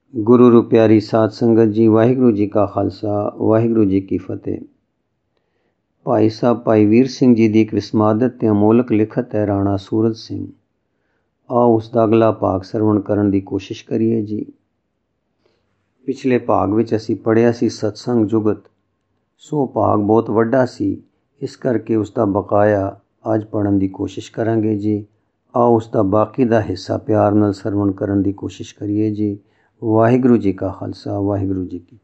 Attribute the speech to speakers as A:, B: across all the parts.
A: ਗੁਰੂ ਰੂ ਪਿਆਰੀ ਸਾਧ ਸੰਗਤ ਜੀ, ਵਾਹਿਗੁਰੂ ਜੀ ਕਾ ਖਾਲਸਾ, ਵਾਹਿਗੁਰੂ ਜੀ ਕੀ ਫਤਿਹ। ਭਾਈ ਸਾਹਿਬ ਭਾਈ ਵੀਰ ਸਿੰਘ ਜੀ ਦੀ ਇੱਕ ਵਿਸਮਾਦਤ ਤੇ ਅਮੋਲਕ ਲਿਖਤ ਹੈ ਰਾਣਾ ਸੂਰਜ ਸਿੰਘ। ਆਓ ਉਸ ਦਾ ਅਗਲਾ ਭਾਗ ਸਰਵਣ ਕਰਨ ਦੀ ਕੋਸ਼ਿਸ਼ ਕਰੀਏ ਜੀ। ਪਿਛਲੇ ਭਾਗ ਵਿੱਚ ਅਸੀਂ ਪੜ੍ਹਿਆ ਸੀ ਸਤਸੰਗ ਜੁਗਤ, ਸੋ ਭਾਗ ਬਹੁਤ ਵੱਡਾ ਸੀ, ਇਸ ਕਰਕੇ ਉਸ ਦਾ ਬਕਾਇਆ ਅੱਜ ਪੜ੍ਹਨ ਦੀ ਕੋਸ਼ਿਸ਼ ਕਰਾਂਗੇ ਜੀ। ਆਓ ਉਸ ਦਾ ਬਾਕੀ ਦਾ ਹਿੱਸਾ ਪਿਆਰ ਨਾਲ ਸਰਵਣ ਕਰਨ ਦੀ ਕੋਸ਼ਿਸ਼ ਕਰੀਏ ਜੀ। ਵਾਹਿਗੁਰੂ ਜੀ ਕਾ ਖਾਲਸਾ, ਵਾਹਿਗੁਰੂ ਜੀ ਕੀ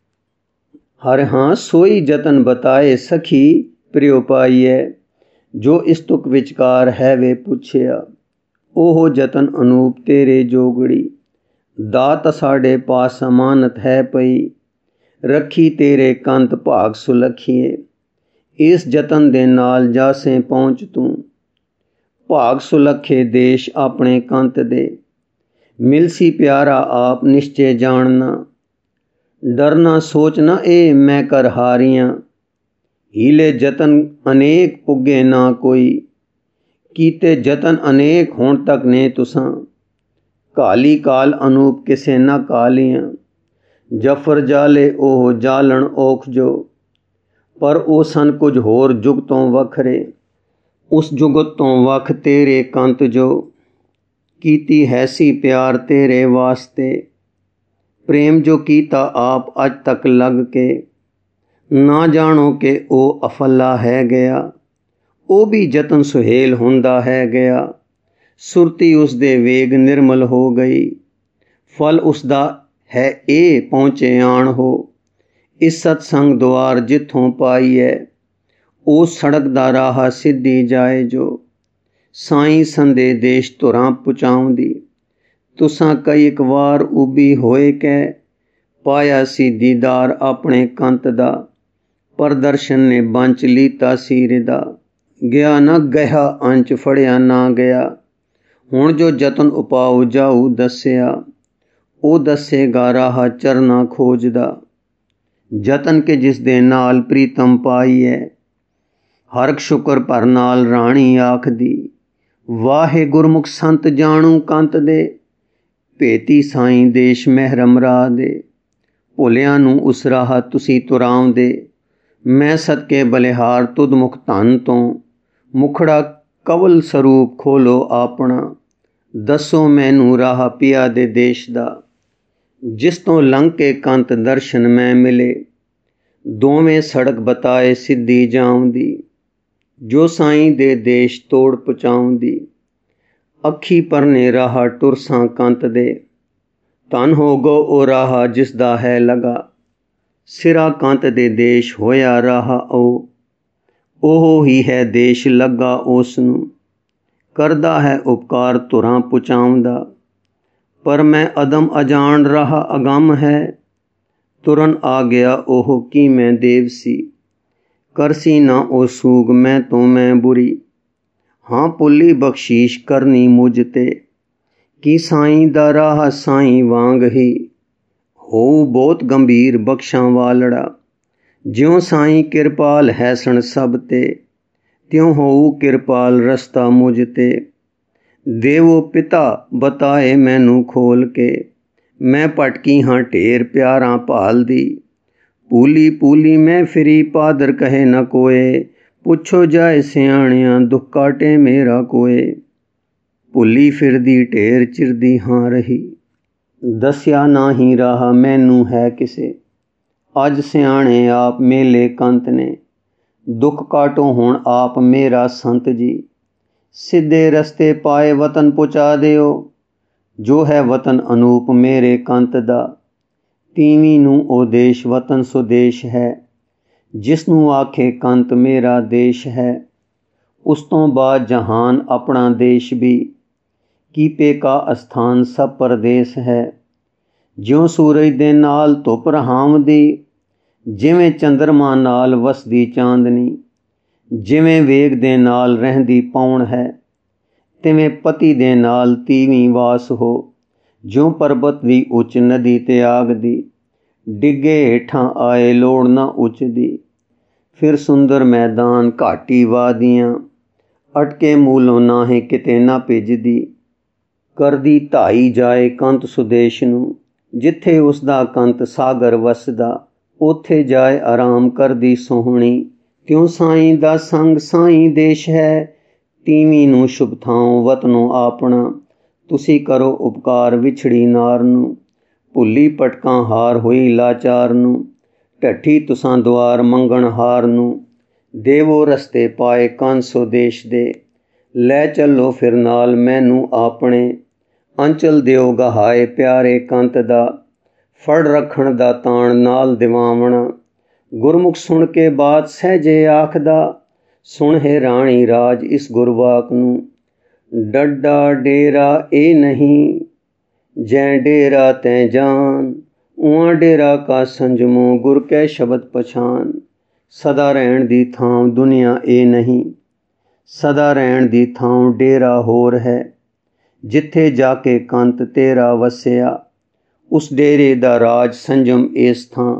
A: ਫਤਿਹ। ਹਰ ਹਾਂ ਸੋਈ ਜਤਨ ਬਤਾਏ ਸਖੀ ਪ੍ਰਿਉ ਪਾਈਐ, ਜੋ ਇਸ ਤੁਕ ਵਿਚਕਾਰ ਹੈ ਵੇ ਪੁੱਛਿਆ। ਉਹ ਜਤਨ ਅਨੂਪ ਤੇਰੇ ਜੋਗੜੀ, ਦਾਤ ਸਾਡੇ ਪਾਸ ਅਮਾਨਤ ਹੈ ਪਈ। ਰੱਖੀ ਤੇਰੇ ਕੰਤ ਭਾਗ ਸੁਲੱਖੀਏ, ਇਸ ਜਤਨ ਦੇ ਨਾਲ ਜਾਸੇ ਪਹੁੰਚ ਤੂੰ। ਭਾਗ ਸੁਲੱਖੇ ਦੇਸ਼ ਆਪਣੇ ਕੰਤ ਦੇ, ਮਿਲਸੀ ਪਿਆਰਾ ਆਪ ਨਿਸ਼ਚੇ ਜਾਣਨਾ। ਡਰਨਾ ਸੋਚਣਾ ਇਹ ਮੈਂ ਕਰ ਹਾਰੀਆਂ, ਹੀਲੇ ਜਤਨ ਅਨੇਕ ਪੁੱਗੇ ਨਾ ਕੋਈ। ਕੀਤੇ ਜਤਨ ਅਨੇਕ ਹੋਣ ਤੱਕ ਨੇ ਤੁਸਾਂ, ਕਾਲੀ ਕਾਲ ਅਨੂਪ ਕਿਸੇ ਨਾ ਕਾਲੀਆਂ। ਜਫਰ ਜਾਲੇ ਉਹ ਜਾਲਣ ਔਖ ਜੋ, ਪਰ ਉਹ ਸਨ ਕੁਝ ਹੋਰ ਜੁਗ ਤੋਂ ਵੱਖਰੇ। ਉਸ ਜੁਗਤ ਤੋਂ ਵੱਖ ਤੇਰੇ ਕੰਤ ਜੋ, ਕੀਤੀ ਹੈ ਸੀ ਪਿਆਰ ਤੇਰੇ ਵਾਸਤੇ। ਪ੍ਰੇਮ ਜੋ ਕੀਤਾ ਆਪ ਅੱਜ ਤੱਕ ਲੱਗ ਕੇ, ਨਾ ਜਾਣੋ ਕਿ ਉਹ ਅਫੱਲਾ ਹੈ ਗਿਆ। ਉਹ ਵੀ ਜਤਨ ਸੁਹੇਲ ਹੁੰਦਾ ਹੈ ਗਿਆ, ਸੁਰਤੀ ਉਸ ਦੇ ਵੇਗ ਨਿਰਮਲ ਹੋ ਗਈ। ਫਲ ਉਸ ਦਾ ਹੈ ਇਹ ਪਹੁੰਚੇ ਆਣ ਹੋ, ਇਸ ਸਤਸੰਗ ਦੁਆਰ ਜਿੱਥੋਂ ਪਾਈ ਹੈ। ਉਹ ਸੜਕ ਦਾ ਰਾਹ ਸਿੱਧੀ ਜਾਏ ਜੋ, ਸਾਈਂ ਸੰਦੇ ਦੇਸ਼ ਧੁਰਾਂ ਪੁਚਾਉਂਦੀ। ਤੁਸਾਂ ਕਈ ਇੱਕ ਵਾਰ ਉਬੀ ਹੋਏ ਕਹਿ, ਪਾਇਆ ਸੀ ਦੀਦਾਰ ਆਪਣੇ ਕੰਤ ਦਾ। ਪਰ ਦਰਸ਼ਨ ਨੇ ਬੰਚ ਲੀਤਾ ਸੀ ਰਿਦਾ, ਗਿਆ ਨਾ ਗਿਆ ਅੰਚ ਫੜਿਆ ਨਾ ਗਿਆ। ਹੁਣ ਜੋ ਜਤਨ ਉਪਾਉ ਜਾਊ ਦੱਸਿਆ, ਉਹ ਦੱਸੇਗਾ ਰਾਹ ਚਰਨਾ ਖੋਜਦਾ। ਜਤਨ ਕੇ ਜਿਸ ਦੇ ਨਾਲ ਪ੍ਰੀਤਮ ਪਾਈ ਹੈ, ਹਰਕ ਸ਼ੁਕਰ ਭਰ ਨਾਲ ਰਾਣੀ ਆਖਦੀ। ਵਾਹੇ ਗੁਰਮੁਖ ਸੰਤ ਜਾਣੂ ਕੰਤ ਦੇ, ਭੇਤੀ ਸਾਈਂ ਦੇਸ਼ ਮਹਿਰਮ ਰਾਹ ਦੇ। ਭੁੱਲਿਆਂ ਨੂੰ ਉਸ ਰਾਹ ਤੁਸੀਂ ਤੁਰਾਉਂਦੇ, ਮੈਂ ਸਦਕੇ ਬਲਿਹਾਰ ਤੁਧ ਮੁਖ ਧਨ ਤੋਂ। ਮੁਖੜਾ ਕਵਲ ਸਰੂਪ ਖੋਲੋ ਆਪਣਾ, ਦੱਸੋ ਮੈਨੂੰ ਰਾਹ ਪਿਆ ਦੇ ਦੇਸ਼ ਦਾ। ਜਿਸ ਤੋਂ ਲੰਘ ਕੇ ਕੰਤ ਦਰਸ਼ਨ ਮੈਂ ਮਿਲੇ, ਦੋਵੇਂ ਸੜਕ ਬਤਾਏ ਸਿੱਧੀ ਜਾਉਂਦੀ। ਜੋ ਸਾਈਂ ਦੇ ਦੇਸ਼ ਤੋੜ ਪਹੁੰਚਾਉਂਦੀ, ਅੱਖੀ ਪਰਨੇ ਰਾਹ ਟੁਰਸਾਂ ਕੰਤ ਦੇ। ਧਨ ਹੋ ਗੋ ਉਹ ਰਾਹ ਜਿਸ ਦਾ ਹੈ ਲਗਾ, ਸਿਰਾ ਕੰਤ ਦੇ ਦੇਸ਼ ਹੋਇਆ ਰਾਹ ਉਹ ਹੀ ਹੈ ਦੇਸ਼ ਲੱਗਾ ਉਸ ਨੂੰ। ਕਰਦਾ ਹੈ ਉਪਕਾਰ ਧੁਰਾਂ ਪੁਚਾਉਂਦਾ, ਪਰ ਮੈਂ ਅਦਮ ਅਜਾਣ ਰਾਹ ਅਗੰਮ ਹੈ। ਤੁਰਨ ਆ ਗਿਆ ਉਹ ਕੀ ਮੈਂ ਦੇਵ ਸੀ, ਕਰਸੀ ਨਾ ਉਹ ਸੂਗ ਮੈਂ ਤੋਂ ਮੈਂ ਬੁਰੀ। ਹਾਂ ਭੁੱਲੀ ਬਖਸ਼ੀਸ਼ ਕਰਨੀ ਮੁਝ ਤੇ, ਕੀ ਸਾਈਂ ਦਾ ਰਾਹ ਸਾਈਂ ਵਾਂਗ ਹੀ। ਹੋਊ ਬਹੁਤ ਗੰਭੀਰ ਬਖਸ਼ਾਂ ਵਾਲੜਾ, ਜਿਉਂ ਸਾਈਂ ਕਿਰਪਾਲ ਹੈ ਸਣ ਸਭ ਤੇ। ਤਿਉਂ ਹੋਊ ਕਿਰਪਾਲ ਰਸਤਾ ਮੁਝ ਤੇ। ਦੇਵੋ ਪਿਤਾ ਬਤਾਏ ਮੈਨੂੰ ਖੋਲ ਕੇ, ਮੈਂ ਭਟਕੀ ਹਾਂ ਢੇਰ ਪਿਆਰਾਂ ਭਾਲਦੀ। ਪੂਲੀ ਪੂਲੀ ਮੈਂ ਫਿਰੀ ਪਾਦਰ ਕਹੇ ਨਾ ਕੋਏ, ਪੁੱਛੋ ਜਾਏ ਸਿਆਣਿਆਂ ਦੁੱਖ ਕਾਟੇ ਮੇਰਾ ਕੋਏ। ਭੁੱਲੀ ਫਿਰਦੀ ਢੇਰ ਚਿਰਦੀ ਹਾਂ ਰਹੀ, ਦੱਸਿਆ ਨਾਹੀਂ ਰਾਹ ਮੈਨੂੰ ਹੈ ਕਿਸੇ। ਅੱਜ ਸਿਆਣੇ ਆਪ ਮੇਲੇ ਕੰਤ ਨੇ, ਦੁੱਖ ਕਾਟੋ ਹੁਣ ਆਪ ਮੇਰਾ ਸੰਤ ਜੀ। ਸਿੱਧੇ ਰਸਤੇ ਪਾਏ ਵਤਨ ਪਹੁੰਚਾ ਦਿਓ, ਜੋ ਹੈ ਵਤਨ ਅਨੂਪ ਮੇਰੇ ਕੰਤ ਦਾ। ਤੀਵੀਂ ਨੂੰ ਉਹ ਦੇਸ਼ ਵਤਨ ਸੁਦੇਸ਼ ਹੈ, ਜਿਸ ਨੂੰ ਆਖੇ ਕੰਤ ਮੇਰਾ ਦੇਸ਼ ਹੈ। ਉਸ ਤੋਂ ਬਾਅਦ ਜਹਾਨ ਆਪਣਾ ਦੇਸ਼ ਵੀ, ਕੀਪੇ ਕਾ ਅਸਥਾਨ ਸਭ ਪਰਦੇਸ ਹੈ। ਜਿਉਂ ਸੂਰਜ ਦੇ ਨਾਲ ਧੁੱਪ ਰਹਾਵਦੀ, ਜਿਵੇਂ ਚੰਦਰਮਾ ਨਾਲ ਵਸਦੀ ਚਾਂਦਨੀ। ਜਿਵੇਂ ਵੇਗ ਦੇ ਨਾਲ ਰਹਿੰਦੀ ਪੌਣ ਹੈ, ਤਿਵੇਂ ਪਤੀ ਦੇ ਨਾਲ ਤੀਵੀਂ ਵਾਸ ਹੋ। ਜਿਉਂ ਪਰਬਤ ਦੀ ਉੱਚ ਨਦੀ ਤੇ ਆਗਦੀ, ਡਿੱਗੇ ਹੇਠਾਂ ਆਏ ਲੋੜ ਨਾ ਉੱਚਦੀ। ਫਿਰ ਸੁੰਦਰ ਮੈਦਾਨ ਘਾਟੀ ਵਾਦੀਆਂ, ਅਟਕੇ ਮੂਲੋਂ ਨਾਹੀਂ ਕਿਤੇ ਨਾ ਭਿੱਜਦੀ। ਕਰਦੀ ਧਾਈ ਜਾਏ ਕੰਤ ਸੁਦੇਸ਼ ਨੂੰ, ਜਿੱਥੇ ਉਸਦਾ ਕੰਤ ਸਾਗਰ ਵਸਦਾ, ਉੱਥੇ ਜਾਏ ਆਰਾਮ ਕਰਦੀ ਸੋਹਣੀ। ਕਿਉਂ ਸਾਈਂ ਦਾ ਸੰਗ ਸਾਈਂ ਦੇਸ਼ ਹੈ, ਤੀਵੀਂ ਨੂੰ ਸ਼ੁਭ ਥਾਂ ਵਤਨੋਂ ਆਪਣਾ। ਤੁਸੀਂ ਕਰੋ ਉਪਕਾਰ ਵਿਛੜੀ ਨਾਰ ਨੂੰ, ਭੁੱਲੀ ਪਟਕਾਂ ਹਾਰ ਹੋਈ ਲਾਚਾਰ ਨੂੰ। ਢੱਠੀ ਤੁਸਾਂ ਦੁਆਰ ਮੰਗਣ ਹਾਰ ਨੂੰ, ਦੇਵੋ ਰਸਤੇ ਪਾਏ ਕਾਂਸੋ ਦੇਸ਼ ਦੇ। ਲੈ ਚੱਲੋ ਫਿਰ ਨਾਲ ਮੈਨੂੰ ਆਪਣੇ, ਅੰਚਲ ਦਿਓ ਗਹਾਏ ਪਿਆਰੇ ਕੰਤ ਦਾ। ਫੜ ਰੱਖਣ ਦਾ ਤਾਣ ਨਾਲ ਦਿਵਾਵਣਾ, ਗੁਰਮੁਖ ਸੁਣ ਕੇ ਬਾਤ ਸਹਿਜੇ ਆਖਦਾ। ਸੁਣ ਹੈ ਰਾਣੀ ਰਾਜ ਇਸ ਗੁਰਵਾਕ ਨੂੰ, ਡੱਡਾ ਡੇਰਾ ਇਹ ਨਹੀਂ, ਜੈ ਡੇਰਾ ਤੈਂ ਜਾਨ। ਉਹਾਂ ਡੇਰਾ ਕਾ ਸੰਜਮੋ ਗੁਰ ਕੈ ਸ਼ਬਦ ਪਛਾਨ। ਸਦਾ ਰਹਿਣ ਦੀ ਥਾਂ ਦੁਨੀਆ ਇਹ ਨਹੀਂ, ਸਦਾ ਰਹਿਣ ਦੀ ਥਾਂ ਡੇਰਾ ਹੋਰ ਹੈ। ਜਿੱਥੇ ਜਾ ਕੇ ਕੰਤ ਤੇਰਾ ਵਸਿਆ, ਉਸ ਡੇਰੇ ਦਾ ਰਾਜ ਸੰਜਮ ਇਸ ਥਾਂ।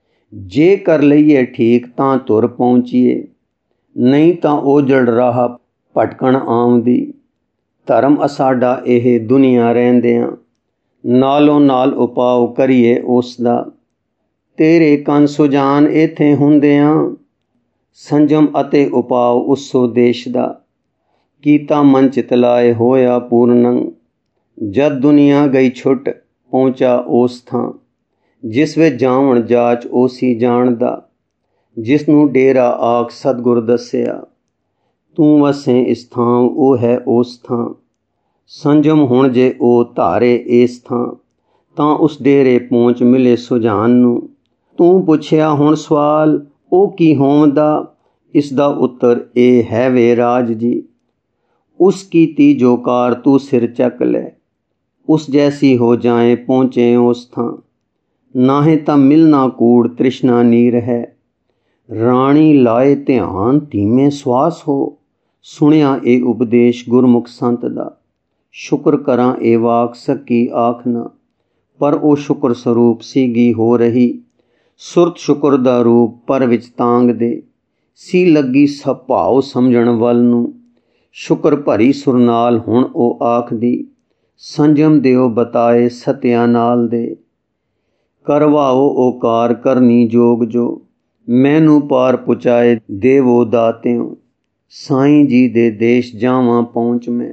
A: ਜੇ ਕਰ ਲਈਏ ਠੀਕ ਤਾਂ ਤੁਰ ਪਹੁੰਚੀਏ, ਨਹੀਂ ਤਾਂ ਉਜੜ ਰਾਹ ਭਟਕਣ ਆਉਂਦੀ। ਧਰਮ ਅਸਾਡਾ ਇਹ ਦੁਨੀਆ ਰਹਿੰਦਿਆਂ, ਨਾਲੋਂ ਨਾਲ ਉਪਾਅ ਕਰੀਏ ਉਸ ਦਾ। ਤੇਰੇ ਕੰਨ ਸੁਜਾਨ ਇੱਥੇ ਹੁੰਦਿਆਂ, ਸੰਜਮ ਅਤੇ ਉਪਾਅ ਉਸੋ ਦੇਸ਼ ਦਾ। ਕੀਤਾ ਮਨ ਚਿਤਲਾਏ ਹੋਇਆ ਪੂਰਨੰ, ਜਦ ਦੁਨੀਆ ਗਈ ਛੁੱਟ ਪਹੁੰਚਾ ਉਸ ਥਾਂ। ਜਿਸ ਵਿੱਚ ਜਾਵਣ ਜਾਚ ਉਸੀ ਜਾਣਦਾ, ਜਿਸ ਨੂੰ ਡੇਰਾ ਆਖ ਸਤਿਗੁਰ ਦੱਸਿਆ। ਤੂੰ ਵਸੇ ਇਸ ਥਾਂ ਉਹ ਹੈ ਉਸ ਥਾਂ, ਸੰਜਮ ਹੁਣ ਜੇ ਉਹ ਧਾਰੇ ਇਸ ਥਾਂ। ਤਾਂ ਉਸ ਡੇਰੇ ਪਹੁੰਚ ਮਿਲੇ ਸੁਜਾਨ ਨੂੰ। ਤੂੰ ਪੁੱਛਿਆ ਹੁਣ ਸਵਾਲ ਉਹ ਕੀ ਹੋਂਦਾ, ਇਸ ਦਾ ਉੱਤਰ ਇਹ ਹੈ ਵੇ ਰਾਜ ਜੀ। ਉਸ ਕੀਤੀ ਜੋ ਕਾਰ ਤੂੰ ਸਿਰ ਚੱਕ ਲੈ, ਉਸ ਜੈਸੀ ਹੋ ਜਾਏ ਪਹੁੰਚੇ ਉਸ ਥਾਂ। ਨਾਹੀਂ ਤਾਂ ਮਿਲਣਾ ਕੂੜ ਤ੍ਰਿਸ਼ਨਾ ਨੀਰ ਹੈ, ਰਾਣੀ ਲਾਏ ਧਿਆਨ ਧੀਮੇ ਸਵਾਸ ਹੋ। ਸੁਣਿਆ ਇਹ ਉਪਦੇਸ਼ ਗੁਰਮੁਖ ਸੰਤ ਦਾ, ਸ਼ੁਕਰ ਕਰਾਂ ਇਹ ਵਾਕ ਸਕੀ ਆਖਣਾ। ਪਰ ਉਹ ਸ਼ੁਕਰ ਸਰੂਪ ਸੀਗੀ ਹੋ ਰਹੀ, ਸੁਰਤ ਸ਼ੁਕਰ ਦਾ ਰੂਪ ਪਰ ਵਿੱਚ ਤਾਂਗ ਦੇ। ਸੀ ਲੱਗੀ ਸਭ ਭਾਉ ਸਮਝਣ ਵੱਲ ਨੂੰ, ਸ਼ੁਕਰ ਭਰੀ ਸੁਰ ਨਾਲ ਹੁਣ ਉਹ ਆਖਦੀ। ਸੰਜਮ ਦਿਓ ਬਤਾਏ ਸਤਿਆ ਨਾਲ ਦੇ, ਕਰਵਾਓ ਉਹ ਕਾਰ ਕਰਨੀ ਜੋਗ ਜੋ। ਮੈਨੂੰ ਪਾਰ ਪੁਚਾਏ ਦੇਵੋ ਦਾਤਿਓ, ਸਾਈਂ ਜੀ ਦੇ ਦੇਸ਼ ਜਾਵਾਂ ਪਹੁੰਚ ਮੈਂ।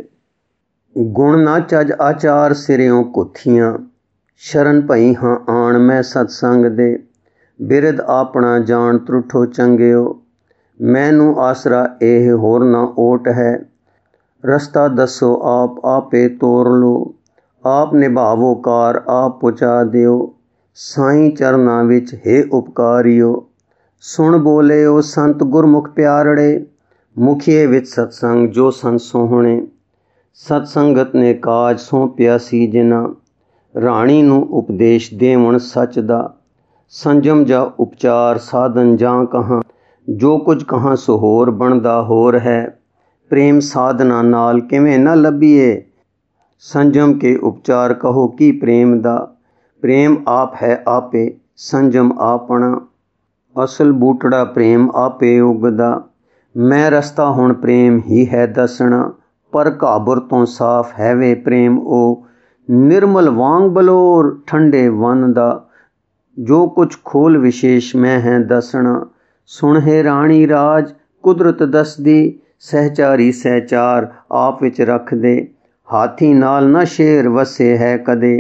A: ਗੁਣ ਨਾ ਚੱਜ ਆਚਾਰ ਸਿਰਿਓਂ ਕੁੱਥੀਆਂ, ਸ਼ਰਨ ਭਈ ਹਾਂ ਆਣ ਮੈਂ ਸਤਸੰਗ ਦੇ। ਬਿਰਧ ਆਪਣਾ ਜਾਣ ਤਰੁੱਠੋ ਚੰਗਿਓ, ਮੈਨੂੰ ਆਸਰਾ ਇਹ ਹੋਰ ਨਾ ਓਟ ਹੈ। ਰਸਤਾ ਦੱਸੋ ਆਪ ਆਪੇ ਤੋਰ ਲੋ, ਆਪ ਨਿਭਾਵੋ ਕਾਰ ਆਪ ਪੁਚਾ ਦਿਓ। ਸਾਈਂ ਚਰਨਾਂ ਵਿੱਚ ਹੈ ਉਪਕਾਰਿਓ, ਸੁਣ ਬੋਲੇ ਉਹ ਸੰਤ ਗੁਰਮੁਖ ਪਿਆਰੜੇ। ਮੁਖੀਏ ਵਿੱਚ ਸਤਸੰਗ ਜੋ ਸਨ ਸੋਹਣੇ, ਸਤਸੰਗਤ ਨੇ ਕਾਜ ਸੌਂਪਿਆ ਸੀ ਜਿਨ੍ਹਾਂ। ਰਾਣੀ ਨੂੰ ਉਪਦੇਸ਼ ਦੇਵਣ ਸੱਚ ਦਾ, ਸੰਜਮ ਜਾਂ ਉਪਚਾਰ ਸਾਧਨ ਜਾਂ ਕਹਾਂ। ਜੋ ਕੁਝ ਕਹਾਂ ਸੋ ਹੋਰ ਬਣਦਾ ਹੋਰ ਹੈ, ਪ੍ਰੇਮ ਸਾਧਨਾ ਨਾਲ ਕਿਵੇਂ ਨਾ ਲੱਭੀਏ। ਸੰਜਮ ਕੇ ਉਪਚਾਰ ਕਹੋ ਕੀ ਪ੍ਰੇਮ ਦਾ, ਪ੍ਰੇਮ ਆਪ ਹੈ ਆਪੇ ਸੰਜਮ ਆਪਣਾ। ਅਸਲ ਬੂਟੜਾ ਪ੍ਰੇਮ ਆਪੇ ਉਗਦਾ, ਮੈਂ ਰਸਤਾ ਹੁਣ ਪ੍ਰੇਮ ਹੀ ਹੈ ਦੱਸਣਾ। ਪਰ ਕਾਬਰ ਤੋਂ ਸਾਫ਼ ਹੈ ਵੇ ਪ੍ਰੇਮ ਉਹ, ਨਿਰਮਲ ਵਾਂਗ ਬਲੋਰ ਠੰਡੇ ਵਨ ਦਾ। ਜੋ ਕੁਛ ਖੋਲ ਵਿਸ਼ੇਸ਼ ਮੈਂ ਹੈ ਦੱਸਣਾ, ਸੁਣ ਹੈ ਰਾਣੀ ਰਾਜ ਕੁਦਰਤ ਦੱਸਦੀ। ਸਹਿਚਾਰੀ ਸਹਿਚਾਰ ਆਪ ਵਿੱਚ ਰੱਖਦੇ, ਹਾਥੀ ਨਾਲ ਨਾ ਸ਼ੇਰ ਵਸੇ ਹੈ ਕਦੇ।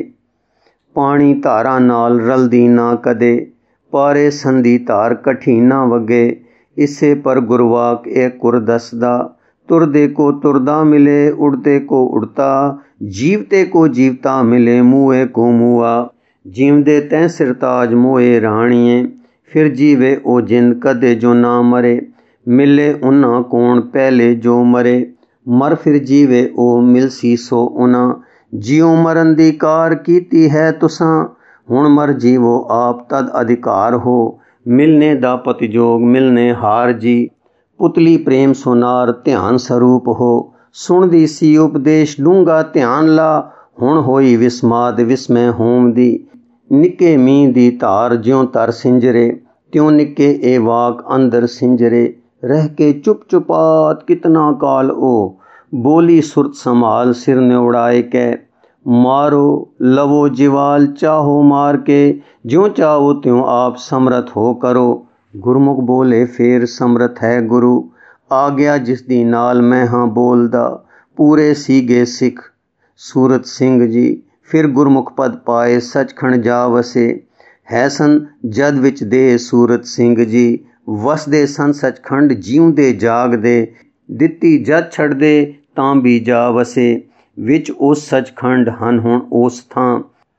A: ਪਾਣੀ ਧਾਰਾਂ ਨਾਲ ਰਲਦੀ ਨਾ ਕਦੇ, ਪਾਰੇ ਸੰਧੀ ਧਾਰ ਕਠੀ ਨਾ ਵਗੇ। ਇਸੇ ਪਰ ਗੁਰਵਾਕ ਇਹ ਕੁਰ ਦੱਸਦਾ, ਤੁਰਦੇ ਕੋ ਤੁਰਦਾ ਮਿਲੇ ਉੜਤੇ ਕੋ ਉੜਤਾ। ਜੀਵਤੇ ਕੋ ਜੀਵਤਾ ਮਿਲੇ ਮੂਏ ਕੋ ਮੂਆ। ਜੀਵਦੇ ਤੈਂ ਸਿਰਤਾਜ ਮੋਏ ਰਾਣੀਏ, ਫਿਰ ਜੀਵੇ ਉਹ ਜਿੰਦ ਕਦੇ ਜੋ ਨਾ ਮਰੇ। ਮਿਲੇ ਉਹਨਾਂ ਕੋਣ ਪਹਿਲੇ ਜੋ ਮਰੇ, ਮਰ ਫਿਰ ਜੀਵੇ ਉਹ ਮਿਲਸੀ ਸੋ ਉਹਨਾਂ। ਜਿਉ ਮਰਨ ਦੀ ਕਾਰ ਕੀਤੀ ਹੈ ਤੁਸਾਂ, ਹੁਣ ਮਰ ਜੀਵੋ ਆਪ ਤਦ ਅਧਿਕਾਰ ਹੋ। ਮਿਲਨੇ ਦਾ ਪਤਜੋਗ ਮਿਲਨੇ ਹਾਰ ਜੀ, ਪੁਤਲੀ ਪ੍ਰੇਮ ਸੋਨਾਰ ਧਿਆਨ ਸਰੂਪ ਹੋ। ਸੁਣਦੀ ਸੀ ਉਪਦੇਸ਼ ਡੂੰਘਾ ਧਿਆਨ ਲਾ, ਹੁਣ ਹੋਈ ਵਿਸਮਾਦ ਵਿਸਮੈ ਹੋਮ ਦੀ। ਨਿੱਕੇ ਮੀਂਹ ਦੀ ਧਾਰ ਜਿਉਂ ਤਰ ਸਿੰਜਰੇ, ਤਿਉਂ ਨਿੱਕੇ ਇਹ ਵਾਕ ਅੰਦਰ ਸਿੰਜਰੇ। ਰਹਿ ਕੇ ਚੁੱਪ ਚੁਪਾਤ ਕਿਤਨਾ ਕਾਲ ਉਹ, ਬੋਲੀ ਸੁਰਤ ਸੰਭਾਲ ਸਿਰ ਨਿਉੜਾਏ ਕੈ। मारो लवो जिवाल चाहो मार के, ज्यों चाहो त्यों आप समरथ हो करो। गुरमुख बोले फेर समरथ है गुरु, आ गया जिस दी नाल मैं हाँ बोलदा। पूरे सीगे सिख सूरत सिंह जी, फिर गुरमुख पद पाए सचखंड जा वसे। है सन जद विच दे सूरत सिंह जी, वसदे सन सचखंड जिਉਂਦੇ ਜਾਗਦੇ। ਦਿੱਤੀ ਜਦ ਛੱਡਦੇ ਤਾਂ ਵੀ ਜਾ ਵਸੇ, ਵਿੱਚ ਉਸ ਸਚਖੰਡ ਹਨ ਹੁਣ ਉਸ ਥਾਂ।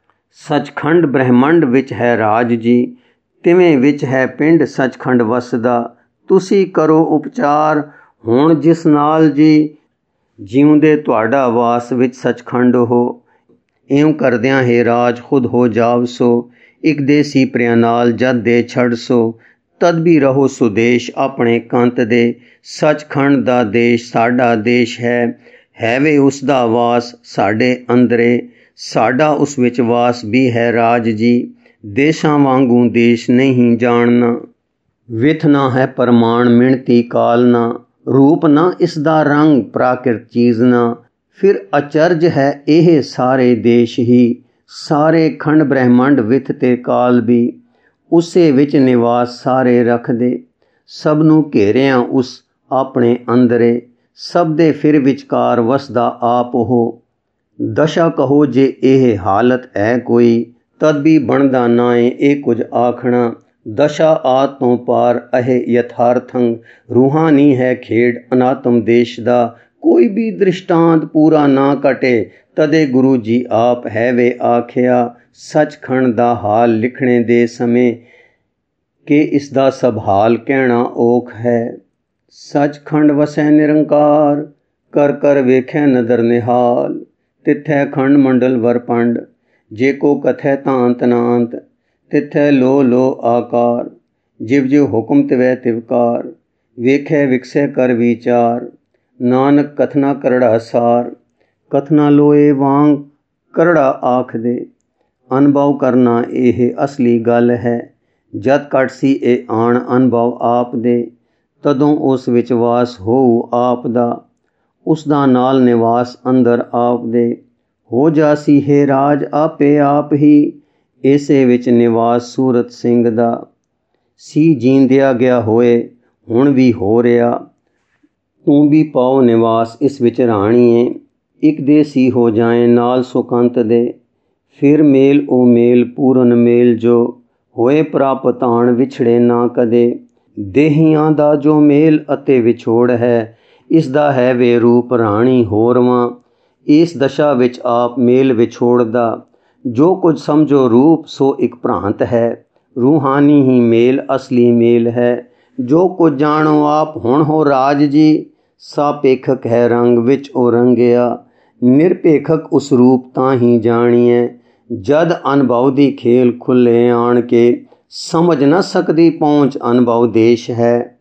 A: ਸਚਖੰਡ ਬ੍ਰਹਿਮੰਡ ਵਿੱਚ ਹੈ ਰਾਜ ਜੀ, ਤਿਵੇਂ ਵਿੱਚ ਹੈ ਪਿੰਡ ਸਚਖੰਡ ਵਸਦਾ। ਤੁਸੀਂ ਕਰੋ ਉਪਚਾਰ ਹੁਣ ਜਿਸ ਨਾਲ ਜੀ, ਜਿਉਂਦੇ ਤੁਹਾਡਾ ਵਾਸ ਵਿੱਚ ਸਚਖੰਡ ਹੋ। ਇਉਂ ਕਰਦਿਆਂ ਹੈ ਰਾਜ ਖੁਦ ਹੋ ਜਾਵਸੋ, ਇੱਕ ਦੇਸੀ ਪ੍ਰਿਆ ਨਾਲ ਜਦ ਦੇ ਛੱਡ ਸੋ। ਤਦ ਵੀ ਰਹੋ ਸੁਦੇਸ਼ ਆਪਣੇ ਕੰਤ ਦੇ, ਸਚਖੰਡ ਦਾ ਦੇਸ਼ ਸਾਡਾ ਦੇਸ਼ ਹੈ ਵੇ ਉਸ ਦਾ ਵਾਸ ਸਾਡੇ ਅੰਦਰੇ। ਸਾਡਾ ਉਸ ਵਿੱਚ ਵਾਸ ਵੀ ਹੈ ਰਾਜ ਜੀ, ਦੇਸ਼ਾਂ ਵਾਂਗੂ ਦੇਸ਼ ਨਹੀਂ ਜਾਣਨਾ। ਵਿਥ ਨਾ ਹੈ ਪ੍ਰਮਾਣ ਮਿਣਤੀ ਕਾਲ ਨਾ, ਰੂਪ ਨਾ ਇਸ ਦਾ ਰੰਗ ਪ੍ਰਾਕਿਰਤ ਚੀਜ਼ ਨਾ। ਫਿਰ ਅਚਰਜ ਹੈ ਇਹ ਸਾਰੇ ਦੇਸ਼ ਹੀ, ਸਾਰੇ ਖੰਡ ਬ੍ਰਹਿਮੰਡ ਵਿਥ ਤੇ ਕਾਲ ਵੀ। ਉਸੇ ਵਿੱਚ ਨਿਵਾਸ ਸਾਰੇ ਰੱਖਦੇ, ਸਭ ਨੂੰ ਘੇਰਿਆ ਉਸ ਆਪਣੇ ਅੰਦਰੇ। ਸਭ ਦੇ ਫਿਰ ਵਿਚਕਾਰ ਵਸਦਾ ਆਪ ਉਹ। ਦਸ਼ਾ ਕਹੋ ਜੇ ਇਹ ਹਾਲਤ ਹੈ ਕੋਈ, ਤਦ ਵੀ ਬਣਦਾ ਨਾ ਏ ਇਹ ਕੁਝ ਆਖਣਾ। ਦਸ਼ਾ ਆਦ ਤੋਂ ਪਾਰ ਇਹ ਯਥਾਰਥੰ, ਰੂਹਾਨੀ ਹੈ ਖੇਡ ਅਨਾਤਮ ਦੇਸ਼ ਦਾ। ਕੋਈ ਵੀ ਦ੍ਰਿਸ਼ਟਾਂਤ ਪੂਰਾ ਨਾ ਘਟੇ, ਤਦੇ ਗੁਰੂ ਜੀ ਆਪ ਹੈ ਵੇ ਆਖਿਆ। ਸਚਖੰਡ ਦਾ ਹਾਲ ਲਿਖਣੇ ਦੇ ਸਮੇਂ, ਕਿ ਇਸ ਦਾ ਸਭ ਹਾਲ ਕਹਿਣਾ ਔਖ ਹੈ। ਸਚਖੰਡ ਵਸੈ ਨਿਰੰਕਾਰ, ਕਰ ਕਰ ਵੇਖੈ ਨਦਰ ਨਿਹਾਲ। ਤਿੱਥੈ ਖੰਡ ਮੰਡਲ ਵਰਪੰਡ, ਜੇ ਕੋ ਕਥੈ ਤਾਂ ਅੰਤ ਨਾ ਅੰਤ। ਤਿੱਥੈ ਲੋ ਲੋ ਆਕਾਰ, ਜਿਵ ਜਿਵ ਹੁਕਮ ਤਿਵੈ ਤਿਵਕਾਰ। ਵੇਖੈ ਵਿਕਸੈ ਕਰ ਵਿਚਾਰ, ਨਾਨਕ ਕਥਨਾ ਕਰੜਾ ਸਾਰ। ਕਥਨਾ ਲੋਏ ਵਾਂਗ ਕਰੜਾ ਆਖਦੇ, ਅਨੁਭਵ ਕਰਨਾ ਇਹ ਅਸਲੀ ਗੱਲ ਹੈ। ਜਦ ਘਟ ਸੀ ਇਹ ਆਣ ਅਨੁਭਵ ਆਪ ਦੇ, ਤਦੋਂ ਉਸ ਵਿੱਚ ਵਾਸ ਹੋਊ ਆਪ ਦਾ। ਉਸ ਦਾ ਨਾਲ ਨਿਵਾਸ ਅੰਦਰ ਆਪ ਦੇ, ਹੋ ਜਾਸੀ ਹੈ ਰਾਜ ਆਪੇ ਆਪ ਹੀ। ਇਸੇ ਵਿੱਚ ਨਿਵਾਸ ਸੂਰਤ ਸਿੰਘ ਦਾ ਸੀ, ਜੀਂਦਿਆ ਗਿਆ ਹੋਏ ਹੁਣ ਵੀ ਹੋ ਰਿਹਾ। ਤੂੰ ਵੀ ਪਾਓ ਨਿਵਾਸ ਇਸ ਵਿੱਚ ਰਾਣੀਏ, ਇੱਕ ਦੇਸੀ ਹੋ ਜਾਏ ਨਾਲ ਸੁਕੰਤ ਦੇ। ਫਿਰ ਮੇਲ ਉਹ ਮੇਲ ਪੂਰਨ ਮੇਲ, ਜੋ ਹੋਏ ਪ੍ਰਾਪਤ ਆਣ ਵਿਛੜੇ ਨਾ ਕਦੇ। ਦੇਹੀਆਂ ਦਾ ਜੋ ਮੇਲ ਅਤੇ ਵਿਛੋੜ ਹੈ, ਇਸ ਦਾ ਹੈ ਵੇ ਰੂਪ ਰਾਣੀ ਹੋਰਵਾਂ। ਇਸ ਦਸ਼ਾ ਵਿੱਚ ਆਪ ਮੇਲ ਵਿਛੋੜ ਦਾ, ਜੋ ਕੁਝ ਸਮਝੋ ਰੂਪ ਸੋ ਇੱਕ ਭ੍ਰਾਂਤ ਹੈ। ਰੂਹਾਨੀ ਹੀ ਮੇਲ ਅਸਲੀ ਮੇਲ ਹੈ, ਜੋ ਕੁਝ ਜਾਣੋ ਆਪ ਹੁਣ ਹੋ ਰਾਜ ਜੀ। ਸਾਪੇਖਕ ਹੈ ਰੰਗ ਵਿੱਚ ਉਹ ਰੰਗਿਆ, ਨਿਰਪੇਖਕ ਉਸ ਰੂਪ ਤਾਂ ਹੀ ਜਾਣੀਐ। ਜਦ ਅਨੁਭਵ ਦੀ ਖੇਲ ਖੁੱਲੇ ਆਣ ਕੇ, ਸਮਝ ਨਾ ਸਕਦੀ ਪਹੁੰਚ ਅਨੁਭਵ ਦੇਸ਼ ਹੈ।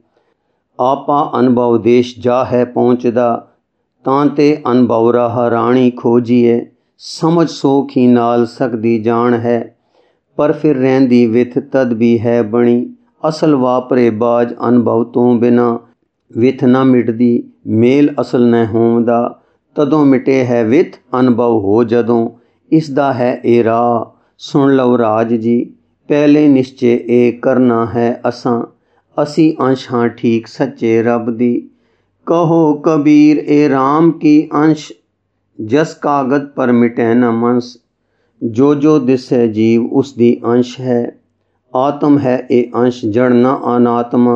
A: ਆਪਾ ਅਨੁਭਵ ਦੇਸ਼ ਜਾ ਹੈ ਪਹੁੰਚਦਾ, ਤਾਂ ਤੇ ਅਨੁਭਵ ਰਾਹ ਰਾਣੀ ਖੋਜੀਏ। ਸਮਝ ਸੋਖ ਹੀ ਨਾਲ ਸਕਦੀ ਜਾਣ ਹੈ, ਪਰ ਫਿਰ ਰਹਿੰਦੀ ਵਿਥ ਤਦ ਵੀ ਹੈ ਬਣੀ। ਅਸਲ ਵਾਪਰੇ ਬਾਜ ਅਨੁਭਵ ਤੋਂ ਬਿਨਾ, ਵਿਥ ਨਾ ਮਿਟਦੀ ਮੇਲ ਅਸਲ ਨ ਹੋਂਦਾ। ਤਦੋਂ ਮਿਟੇ ਹੈ ਵਿਥ ਅਨੁਭਵ ਹੋ ਜਦੋਂ, ਇਸ ਦਾ ਹੈ ਇਹ ਰਾਹ ਸੁਣ ਲਓ ਰਾਜ ਜੀ। ਪਹਿਲੇ ਨਿਸ਼ਚੇ ਇਹ ਕਰਨਾ ਹੈ ਅਸਾਂ, ਅਸੀਂ ਅੰਸ਼ ਹਾਂ ਠੀਕ ਸੱਚੇ ਰੱਬ ਦੀ। ਕਹੋ ਕਬੀਰ ਇਹ ਰਾਮ ਕੀ ਅੰਸ਼, ਜਸ ਕਾਗਦ ਪਰ ਮਿਟੈ ਨ ਮੰਸ। ਜੋ ਜੋ ਦਿਸੈ ਜੀਵ ਉਸ ਦੀ ਅੰਸ਼ ਹੈ, ਆਤਮ ਹੈ ਇਹ ਅੰਸ਼ ਜੜ ਨ ਅਨਾਤਮਾ।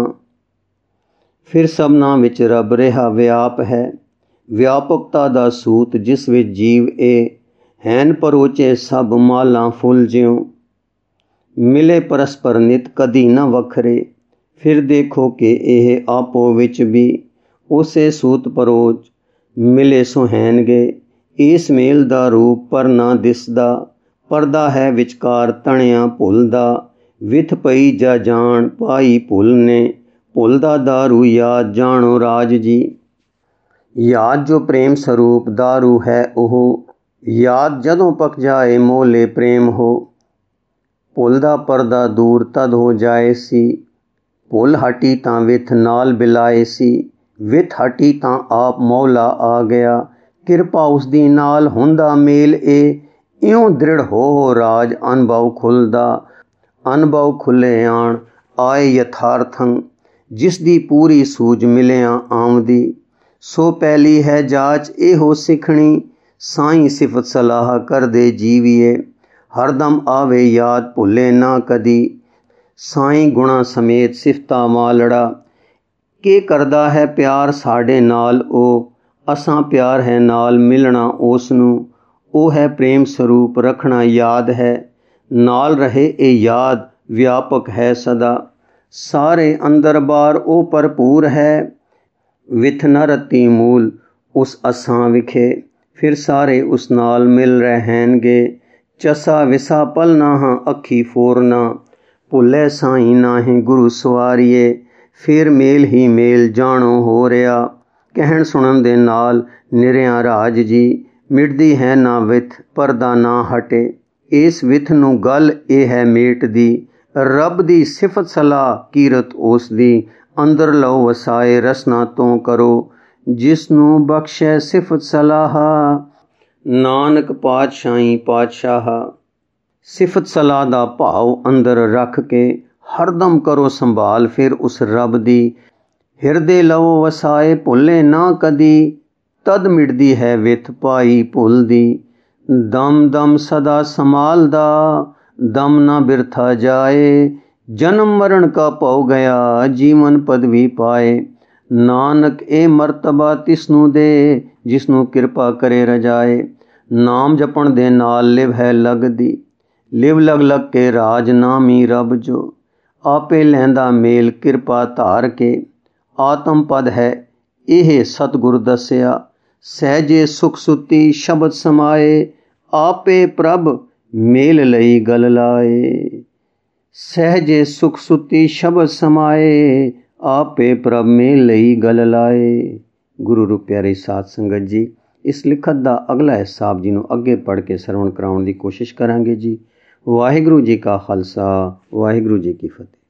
A: ਫਿਰ ਸਭਨਾਂ ਵਿੱਚ ਰੱਬ ਰਿਹਾ ਵਿਆਪ ਹੈ, ਵਿਆਪਕਤਾ ਦਾ ਸੂਤ ਜਿਸ ਵਿੱਚ ਜੀਵ ਇਹ ਹੈਨ ਪਰੋਚੇ ਸਭ ਮਾਲਾਂ ਫੁੱਲ ਜਿਉਂ। ਮਿਲੇ ਪਰਸਪਰ ਨਿਤ ਕਦੀ ਨਾ ਵੱਖਰੇ, ਫਿਰ ਦੇਖੋ ਕਿ ਇਹ ਆਪੋ ਵਿੱਚ ਵੀ ਉਸੇ ਸੂਤ ਪਰੋਚ ਮਿਲੇ ਸੁਹੈਨਗੇ। ਇਸ ਮੇਲ ਦਾ ਰੂਪ ਪਰ ਨਾ ਦਿਸਦਾ, ਪਰਦਾ ਹੈ ਵਿਚਕਾਰ ਤਣਿਆ ਭੁੱਲ ਦਾ। ਵਿਥ ਪਈ ਜਾ ਜਾਣ ਪਾਈ ਭੁੱਲ ਨੇ, ਭੁੱਲ ਦਾ ਦਾਰੂ ਯਾਦ ਜਾਣੋ ਰਾਜ ਜੀ। ਯਾਦ ਜੋ ਪ੍ਰੇਮ ਸਰੂਪ ਦਾਰੂ ਹੈ ਉਹ, ਯਾਦ ਜਦੋਂ ਪਕ ਜਾਏ ਮੋਲੇ ਪ੍ਰੇਮ ਹੋ। ਭੁੱਲ ਦਾ ਪਰਦਾ ਦੂਰ ਤਦ ਹੋ ਜਾਏ ਸੀ, ਭੁੱਲ ਹਟੀ ਤਾਂ ਵਿਥ ਨਾਲ ਬਿਲਾਏ ਸੀ। ਵਿਥ ਹਟੀ ਤਾਂ ਆਪ ਮੌਲਾ ਆ ਗਿਆ, ਕਿਰਪਾ ਉਸ ਦੀ ਨਾਲ ਹੁੰਦਾ ਮੇਲ ਏ, ਇਉਂ ਦ੍ਰਿੜ ਹੋ ਰਾਜ ਅਨੁਭਵ ਖੁੱਲੇ ਆਣ ਆਏ ਯਥਾਰਥੰ, ਜਿਸ ਦੀ ਪੂਰੀ ਸੂਝ ਮਿਲਿਆ ਆਮਦੀ। ਸੋ ਪਹਿਲੀ ਹੈ ਜਾਚ ਇਹੋ ਸਿੱਖਣੀ, ਸਾਈਂ ਸਿਫਤ ਸਲਾਹ ਕਰਦੇ ਜੀਵੀਏ। ਹਰਦਮ ਆਵੇ ਯਾਦ ਭੁੱਲੇ ਨਾ ਕਦੀ, ਸਾਈਂ ਗੁਣਾ ਸਮੇਤ ਸਿਫਤਾਂ ਮਾਲੜਾ। ਕੇ ਕਰਦਾ ਹੈ ਪਿਆਰ ਸਾਡੇ ਨਾਲ ਉਹ, ਅਸਾਂ ਪਿਆਰ ਹੈ ਨਾਲ ਮਿਲਣਾ ਉਸ ਨੂੰ। ਉਹ ਹੈ ਪ੍ਰੇਮ ਸਰੂਪ ਰੱਖਣਾ ਯਾਦ ਹੈ, ਨਾਲ ਰਹੇ ਇਹ ਯਾਦ ਵਿਆਪਕ ਹੈ ਸਦਾ। ਸਾਰੇ ਅੰਦਰ ਬਾਹਰ ਉਹ ਭਰਪੂਰ ਹੈ, ਵਿਥ ਨ ਰਤੀ ਮੂਲ ਉਸ ਅਸਾਂ ਵਿਖੇ। ਫਿਰ ਸਾਰੇ ਉਸ ਨਾਲ ਮਿਲ ਰਹਿਣਗੇ, ਚਸਾ ਵਿਸਾ ਪਲ ਨਾ ਹਾਂ ਅੱਖੀ ਫੋਰਨਾ। ਭੁੱਲੇ ਸਾਈਂ ਨਾਹੀਂ ਗੁਰੂ ਸਵਾਰੀਏ, ਫਿਰ ਮੇਲ ਹੀ ਮੇਲ ਜਾਣੋ ਹੋ ਰਿਹਾ। ਕਹਿਣ ਸੁਣਨ ਦੇ ਨਾਲ ਨਿਰਿਆ ਰਾਜ ਜੀ, ਮਿਟਦੀ ਹੈ ਨਾ ਵਿਥ ਪਰਦਾ ਨਾ ਹਟੇ। ਇਸ ਵਿਥ ਨੂੰ ਗੱਲ ਇਹ ਹੈ ਮੇਟਦੀ, ਰੱਬ ਦੀ ਸਿਫਤ ਸਲਾਹ ਕੀਰਤ ਉਸ ਦੀ। ਅੰਦਰ ਲਓ ਵਸਾਏ ਰਸਨਾ ਤੋਂ ਕਰੋ, ਜਿਸ ਨੂੰ ਬਖਸ਼ੈ ਸਿਫਤ ਸਲਾਹ। ਨਾਨਕ ਪਾਤਸ਼ਾਹੀ ਪਾਤਸ਼ਾਹ। ਸਿਫਤ ਸਲਾਹ ਦਾ ਭਾਵ ਅੰਦਰ ਰੱਖ ਕੇ ਹਰਦਮ ਕਰੋ ਸੰਭਾਲ ਫਿਰ ਉਸ ਰੱਬ ਦੀ। ਹਿਰਦੇ ਲਓ ਵਸਾਏ ਭੁੱਲੇ ਨਾ ਕਦੀ, ਤਦ ਮਿਟਦੀ ਹੈ ਵਿਥ ਪਾਈ ਭੁੱਲ ਦੀ। ਦਮ ਦਮ ਸਦਾ ਸੰਭਾਲਦਾ, ਦਮ ਨਾ ਬਿਰਥਾ ਜਾਏ। ਜਨਮ ਮਰਨ ਕਾ ਭਉ ਗਿਆ, ਜੀਵਨ ਪਦਵੀ ਪਾਏ। ਨਾਨਕ ਇਹ ਮਰਤਬਾ ਤਿਸ ਨੂੰ ਦੇ, ਜਿਸ ਨੂੰ ਕਿਰਪਾ ਕਰੇ ਰਜਾਏ। ਨਾਮ ਜਪਣ ਦੇ ਨਾਲ ਲਿਵ ਹੈ ਲੱਗਦੀ, ਲਿਵ ਲਗ ਲਗ ਕੇ ਰਾਜ ਨਾਮੀ ਰੱਬ ਜੋ। ਆਪੇ ਲੈਂਦਾ ਮੇਲ ਕਿਰਪਾ ਧਾਰ ਕੇ, ਆਤਮ ਪਦ ਹੈ ਇਹ ਸਤਿਗੁਰ ਦੱਸਿਆ। ਸਹਿਜੇ ਸੁਖ ਸੁਤੀ ਸ਼ਬਦ ਸਮਾਏ, ਆਪੇ ਪ੍ਰਭ ਮੇਲ ਲਈ ਗਲ ਲਾਏ। ਸਹਿਜੇ ਸੁਖ ਸੁਤੀ ਸ਼ਬਦ ਸਮਾਏ, ਆਪੇ ਪ੍ਰਭ ਮੇਲ ਲਈ ਗਲ ਲਾਏ। ਗੁਰੂ ਰੂਪ ਪਿਆਰੀ ਸਾਧ ਸੰਗਤ ਜੀ, ਇਸ ਲਿਖਤ ਦਾ ਅਗਲਾ ਹਿੱਸਾ ਆਪ ਜੀ ਨੂੰ ਅੱਗੇ ਪੜ੍ਹ ਕੇ ਸਰਵਣ ਕਰਾਉਣ ਦੀ ਕੋਸ਼ਿਸ਼ ਕਰਾਂਗੇ ਜੀ। ਵਾਹਿਗੁਰੂ ਜੀ ਕਾ ਖਾਲਸਾ, ਵਾਹਿਗੁਰੂ ਜੀ ਕੀ ਫਤਿਹ।